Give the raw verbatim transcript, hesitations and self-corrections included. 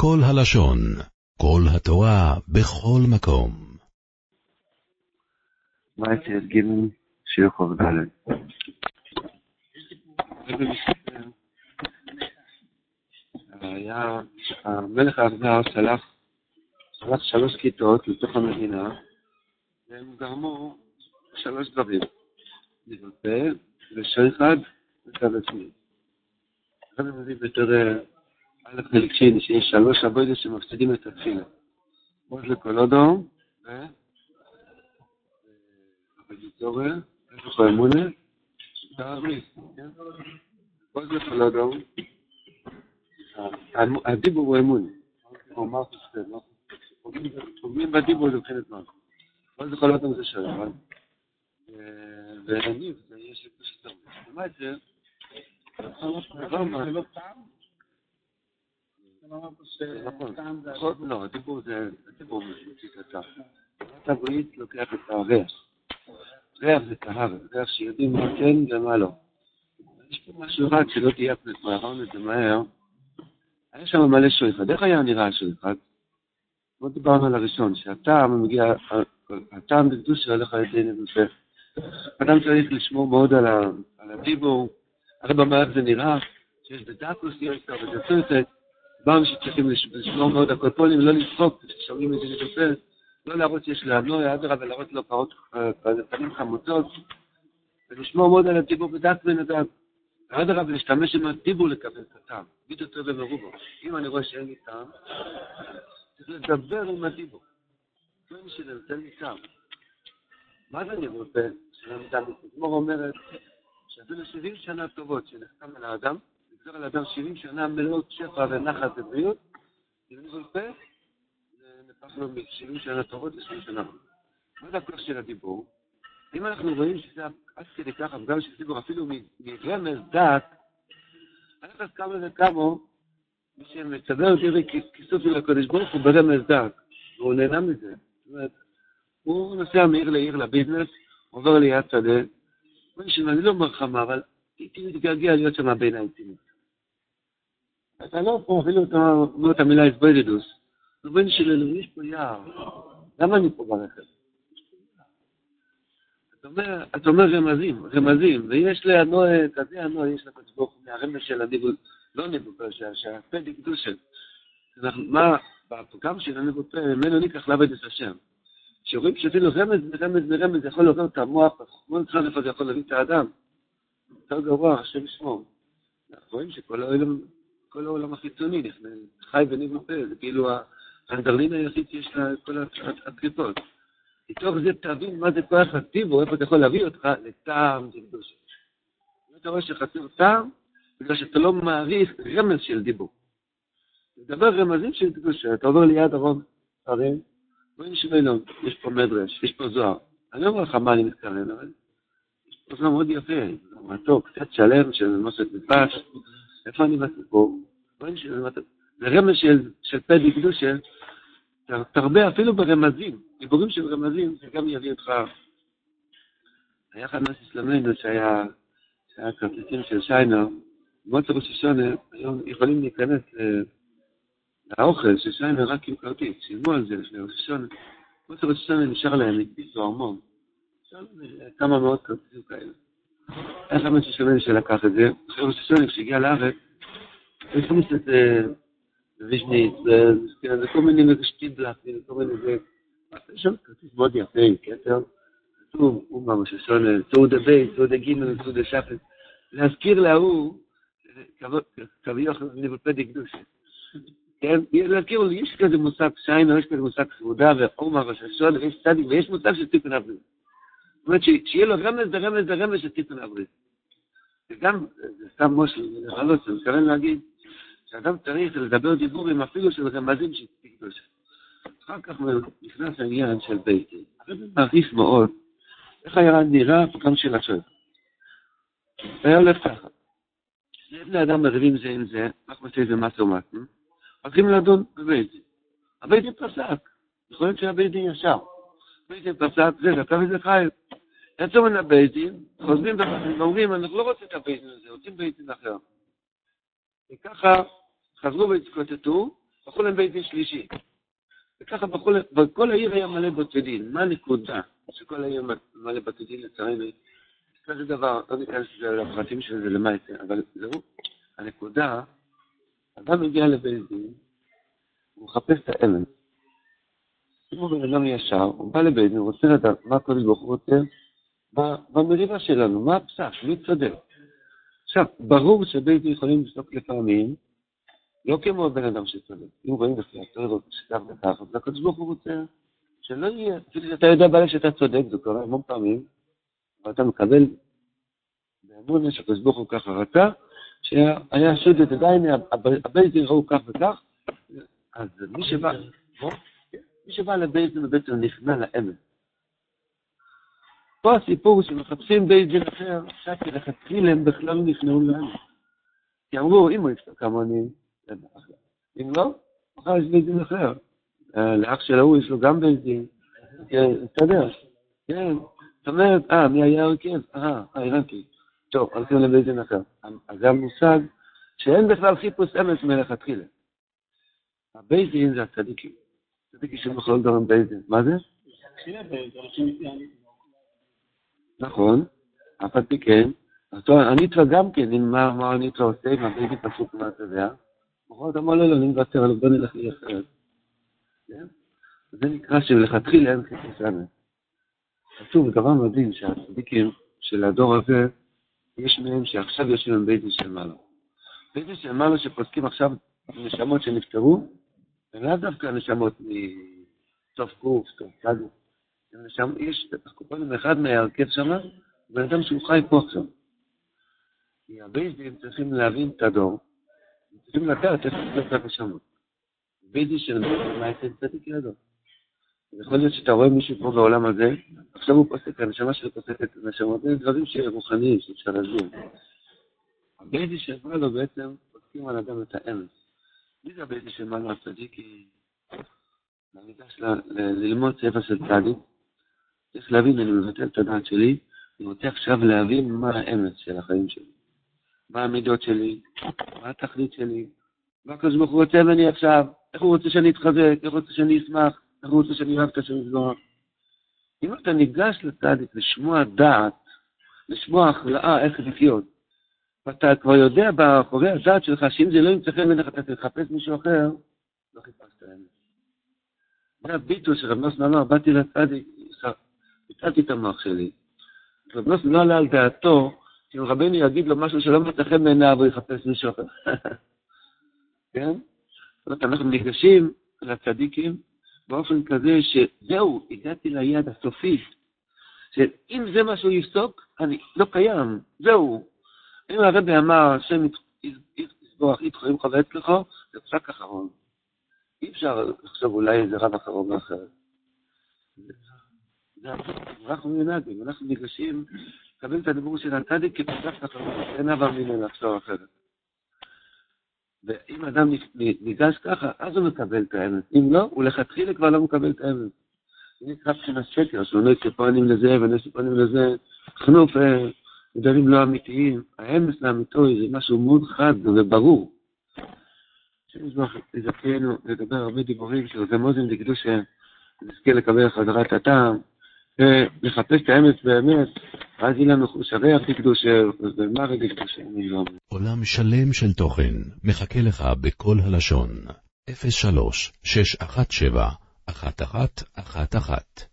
כל הלשון, כל התורה, בכל מקום. מה יצא את גימל שיר חוב דלת? היה המלך אבנר שלח שלח שלוש כיתות לתוך המדינה, והם גרמו שלוש דברים, לבטל, לשוחד וצד עצמי. עכשיו אני מביא בתור א' מלקשין שיש שלוש עבודות שמפסידים את התפילה. עוז לקולודו, ו... ובגיצורה, איפה האמונה, תעריף, כן? עוז לקולודו, הדיבור הוא אמונה. הוא אמר תסתר, לא? פוגעים בדיבור לבחינת מה. עוז לקולודו זה שוחד. ואני, יש לי פשוט הרבה. ומה את זה? זה לא פעם? נכון, לא, הדיבור זה, הדיבור מציג קצר. אתה ברית לוקח את הריח. ריח זה קהר, ריח שיודעים מה כן ומה לא. יש פה משהו אחד שלא תהיה פנטרה, אמרנו את זה מהר. היה שם מלא שוחד. איך היה נראה השוחד? בוא דיברנו על הראשון, שהטעם מגיע, הטעם בקדוש שהולך על ידי נבופה. אדם צריך לשמור מאוד על, ה, על הדיבור. הרי במה איך זה נראה, שיש בדקוס יש טוב, וזה צורת, פעם שצריכים לשמור מאוד הקולפונים, לא לצחוק, ששומעים את זה נבופה, לא להראות שיש להנוי, אדרה ולהראות לו פרות, פנים חמוצות, ולשמור מאוד על הדיבור בדק בן אדם. אדרה ולהשתמש עם הדיבור לקבל את הטעם, ביטו טוב ומרובו. אם אני רואה שאין לי טעם, צריך לדבר עם הדיבור. לא מי שנותן לי טעם. מה זה נבופה? שלמדם מזמור אומרת שאפילו שבעים שנה טובות שנחתם על האדם, נגזר על האדם שבעים שנה מלאות שפע ונחת ובריאות, אם נבופה, נפח לו מ-שבעים שנה טובות ל-שבעים שנה. מה זה הכוח של הדיבור? אם אנחנו רואים שזה עד כדי כך, גם של דיבור אפילו מרמז דעת, אנחנו אז כמה וכמו, מי שמצבר אותי כיסוף אל הקודש ברוך הוא ברמז דעת, והוא נהנה מזה. זאת אומרת, הוא נוסע מעיר לעיר לביזנס, עובר ליד שדה, אני לא מרחמה, אבל הייתי מתגעגע להיות שם בין העצים. אתה לא פה, אפילו את המילה הסבוידדוס. רבן שלנו, יש פה יער. למה אני פה ברכב? אתה אומר רמזים, רמזים, ויש לה הנועה, כזה הנועה, יש לה כתבוך מהרמז של הניבול, לא ניבול, שהפדי קדושה. מה, בפרקם של הניבול, ממנו ניקח לעבד את השם. כשרואים שאפילו רמז מרמז מרמז יכול לעורר את המוח, כמו נצחן איפה זה יכול להביא את האדם. יותר גרוע, השם ישמור. אנחנו רואים שכל העולם, כל העולם החיצוני, חי וניב מפה, זה כאילו האנדרלין היחיד שיש לה כל הטריפות. מתוך זה תבין מה זה כוח הדיבור, איפה אתה יכול להביא אותך לטעם זה קדושה. אתה רואה שחסר טעם, בגלל שאתה לא מעריך רמז של דיבור. זה דבר רמזים של קדושה, אתה עובר ליד הרוב, הרי, רואים שמלון, יש פה מדרש, יש פה זוהר. אני לא אומר לך מה אני מתכוון, אבל יש פה זוהר מאוד יפה, מתוק, קצת שלם של נוסת מפש. איפה אני בסיפור? רואים שזה מתוק. זה רמז של, של פדי קדושה, תרבה אפילו ברמזים, דיבורים של רמזים, זה גם יביא אותך. היה אחד נוס אסלאמנו שהיה, שהיה כרטיסים של שיינר, במוצא ראש השונה, היום יכולים להיכנס לאוכל של שיינר רק עם כרטיס, שילמו על זה לפני ראש השונה. במוצא ראש השונה נשאר להם, נקפיס לו ארמון. נשאר להם כמה מאות כרטיסים כאלה. היה אחד נוס אסלאמנו שלקח את זה, אחרי ראש השונה כשהגיע לארץ, הוא הכניס את זה, וישנית, זה כל מיני מגשטיבלח, זה כל מיני זה. יש שם כרטיס מאוד יפה, כתר. כתוב, הוא ממש השונה, סעודה בי, סעודה גימל, סעודה שפט. להזכיר להוא, כביוך נבלפדי קדושה. כן? להזכיר לו, יש כזה מושג שיינו, יש כזה מושג סעודה ועומר ראש השונה, ויש צדיק, ויש מושג של טיפון הברית. זאת אומרת, שיהיה לו רמז ורמז ורמז של טיפון הברית. וגם, זה סתם מושל, לרעלות, אני מתכוון להגיד, שאדם צריך לדבר דיבורים אפילו של רמזים של קדושה. אחר כך נכנס העניין של ביתי. הרב מעריך מאוד איך היה נראה הפעם של השואל. היה הולך ככה. שני בני אדם מריבים זה עם זה, איך מצא איזה מסע ומתן, הולכים לדון בביתי. הביתי פסק. יכול להיות שהביתי ישר. הביתי פסק, זה דקה וזה חייב. יצאו מן הביתי, חוזרים ואומרים, אנחנו לא רוצים את הביתי הזה, רוצים ביתי אחר. וככה חזרו והתקוטטו, בכל הם בית דין שלישי. וככה בכל, בכל העיר היה מלא בתי דין. מה הנקודה שכל העיר מלא בתי דין לצערנו? כזה דבר, לא ניכנס לפרטים של זה למה יצא, אבל זהו, הנקודה, אדם מגיע לבית דין, הוא מחפש את האמת. אם הוא בן אדם ישר, הוא בא לבית דין, הוא רוצה לדעת מה הקודש ברוך הוא רוצה, במריבה שלנו, מה הפסק, מי צודק. עכשיו, ברור שבית דין יכולים לפסוק לפעמים, לא כמו בן אדם שצודק. אם רואים לפי התורה שכך וכך, אז הקודש ברוך הוא רוצה שלא יהיה, אפילו שאתה יודע בעלי שאתה צודק, זה קורה המון פעמים, ואתה מקבל באמונה שהקודש ברוך הוא ככה רצה, שהיה שודת עדיין, הבית דין ראו כך וכך, אז מי שבא, מי שבא לבית דין בעצם נכנע לאמת. פה הסיפור הוא שמחפשים בית דין אחר, שכי לכתחילה הם בכלל נכנעו לאמת. כי אמרו, אם הוא יפסוק כמוני, אם לא, אחר יש בית דין אחר. לאח של ההוא יש לו גם בית דין, תסתדר, כן. זאת אומרת, אה, מי היה הרכב? אה, אה, הבנתי. טוב, הולכים לבית דין אחר. אז זה המושג שאין בכלל חיפוש אמת מלכתחילה. הבית דין זה הצדיקים. צדיקים שבכל דבר בית דין. מה זה? נכון, אף על פי כן. הניטרה גם כן, אם מה הניטרה עושה, אם הבית דין פשוט מה אתה יודע, בכל זאת אמר לו, אני מוותר עליו, בוא נלך לי אחרת. זה נקרא שלכתחילה אין חיפוש אמת. חשוב, דבר מדהים שהצדיקים של הדור הזה, יש מהם שעכשיו יושבים עם בית דין של מעלה. בית דין של מעלה שפוסקים עכשיו נשמות שנפטרו, הם לא דווקא נשמות מסוף קורס, סוף צדו. יש קופונים אחד מהרכב שם, בן אדם שהוא חי פה עכשיו. כי הבית דין צריכים להבין את הדור, צריכים לדעת איך לצאת את הנשמות. בית דין של מעלה, מה יצא צדיק ידו? יכול להיות שאתה רואה מישהו פה בעולם הזה, עכשיו הוא פוסק, הנשמה שלו פוסקת נשמות, זה דברים שרוחניים, שאפשר להסביר. הבית דין של מעלה בעצם פוסקים על אדם את האמת. מי זה הבית דין של מעלה הצדיק? כי אני ניגש ללמוד ספר של צדיק, צריך להבין, אני מבטל את הדעת שלי, אני רוצה עכשיו להבין מה האמת של החיים שלי. מה המידות שלי, מה התכלית שלי, מה הקדוש ברוך הוא רוצה ממני עכשיו, איך הוא רוצה שאני אתחזק, איך הוא רוצה שאני אשמח, איך הוא רוצה שאני אוהב את השם יתברך. אם אתה ניגש לצדיק לשמוע דעת, לשמוע הכרעה איך לחיות, ואתה כבר יודע באחורי הדעת שלך שאם זה לא ימצא חן בעיניך אתה תחפש מישהו אחר, לא חיפשת האמת. זה הביטול שרב נוסן אמר, באתי לצדיק, הצלתי את המוח שלי. רב נוסן לא עלה על דעתו, שאם רבנו יגיד לו משהו שלא מצא חן בעיניו, הוא יחפש מישהו אחר. כן? זאת אומרת, אנחנו ניגשים לצדיקים באופן כזה שזהו, הגעתי ליד הסופית, שאם זה מה שהוא יפסוק, אני לא קיים, זהו. אם הרבי אמר, השם יסבורך איתך, אם חווה אצלך, זה פסק אחרון. אי אפשר לחשוב אולי איזה רב אחרון אחרת. אנחנו מנהגים, אנחנו ניגשים, קבלים את הדיבור של הצדיק כפסק אחרון, אין אבא מיני לחשוב אחרת. ואם אדם ניגש ככה, אז הוא מקבל את האמת. אם לא, הוא לכתחילה כבר לא מקבל את האמת. זה נקרא בחינת שקר, שהוא נועד שפוענים לזה ונועד שפוענים לזה, חנוף, דברים לא אמיתיים. האמת לאמיתוי זה משהו מאוד חד וברור. שנזמח לזכינו לדבר הרבה דיבורים של רמוזים לקדוש שנזכה לקבל חזרת הטעם, ולחפש את האמת באמת, ואז יהיה לנו חושרי הקדוש ומה רגע קדוש. עולם שלם של תוכן מחכה לך בכל הלשון. אפס שלוש שש אחת שבע אחת אחת אחת אחת